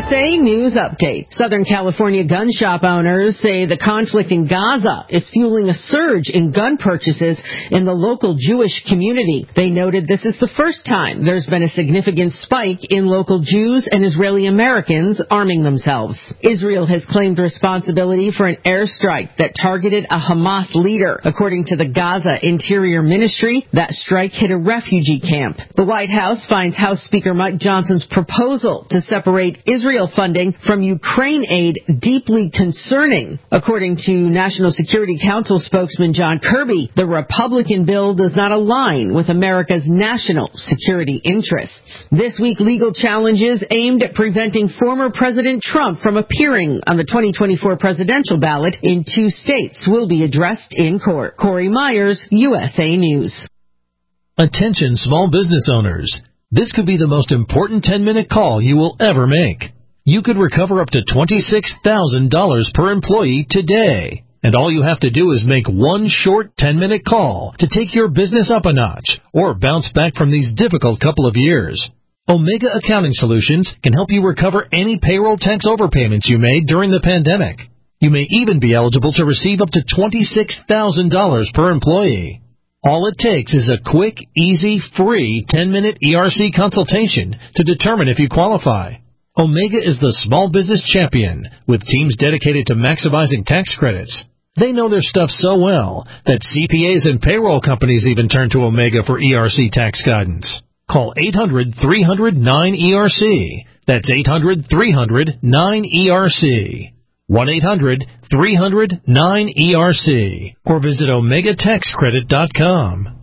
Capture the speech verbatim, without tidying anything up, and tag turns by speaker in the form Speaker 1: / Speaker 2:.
Speaker 1: A News Update. Southern California gun shop owners say the conflict in Gaza is fueling a surge in gun purchases in the local Jewish community. They noted this is the first time there's been a significant spike in local Jews and Israeli Americans arming themselves. Israel has claimed responsibility for an airstrike that targeted a Hamas leader. According to the Gaza Interior Ministry, that strike hit a refugee camp. The White House finds House Speaker Mike Johnson's proposal to separate Israel funding from Ukraine aid deeply concerning. According to National Security Council spokesman John Kirby, the Republican bill does not align with America's national security interests. This week, legal challenges aimed at preventing former President Trump from appearing on the twenty twenty-four presidential ballot in two states will be addressed in court. Corey Myers, U S A News.
Speaker 2: Attention small business owners. This could be the most important ten-minute call you will ever make. You could recover up to twenty-six thousand dollars per employee today. And all you have to do is make one short ten-minute call to take your business up a notch or bounce back from these difficult couple of years. Omega Accounting Solutions can help you recover any payroll tax overpayments you made during the pandemic. You may even be eligible to receive up to twenty-six thousand dollars per employee. All it takes is a quick, easy, free ten-minute E R C consultation to determine if you qualify. Omega is the small business champion with teams dedicated to maximizing tax credits. They know their stuff so well that C P As and payroll companies even turn to Omega for E R C tax guidance. Call eight hundred, three hundred, nine E R C. That's eight hundred, three hundred, nine E R C. one eight hundred, three hundred, nine E R C or visit omega tax credit dot com.